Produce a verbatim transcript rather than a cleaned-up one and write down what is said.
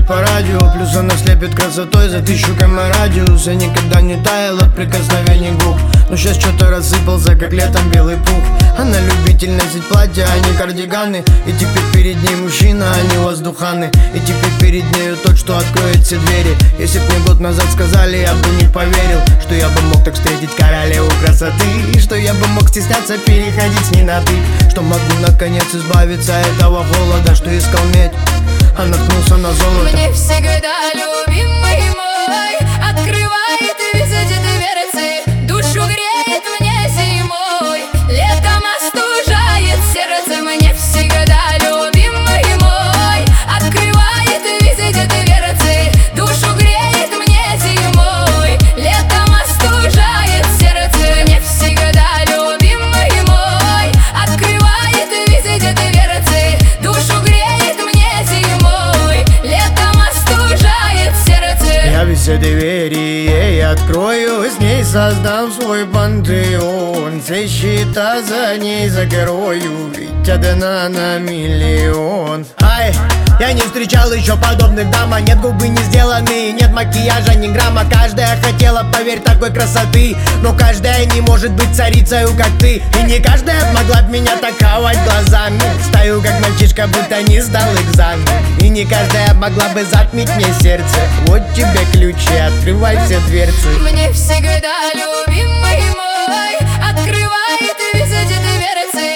поет по радио. Плюс она слепит красотой за тысячу км радиус. Я никогда не таял от прикосновений губ, но сейчас что-то рассыпался, как летом белый пух. Она любитель носить платья, а не кардиганы. И теперь перед ней мужчина, а не воздуханы. И теперь перед нею тот, что откроет все двери. Если б мне год назад сказали, я бы не поверил, что я бы мог так встретить королеву красоты, и что я бы мог стесняться переходить с ней на ты, что могу наконец избавиться от этого холода, что искал медь, а наткнулся на золото. Мне всегда любимый мой открывает везде дверцы, душу греет мне зимой, летом остужает сердце. Мне всегда любимый мой открывает везде дверцы, душу греет мне зимой, летом остужает сердце. Мне всегда любимый мой открывает везде дверцы, душу греет мне зимой, летом остужает сердце. Я везде двери ей открою, с ней создам свой пантеон, все счета за ней закрою, ведь одна на миллион. Ай, я не встречал еще подобных дам, а нет губы не сделаны, нет макияжа ни грамма. Каждая хотела, поверь, такой красоты, но каждая не может быть царицею, как ты. И не каждая могла б меня так хавать глазами. Стою как мальчишка, будто не сдал экзамен. И не каждая могла бы затмить мне сердце. Вот тебе ключи, открывай все дверцы. Мне всегда любимый мой открывает везде дверцы,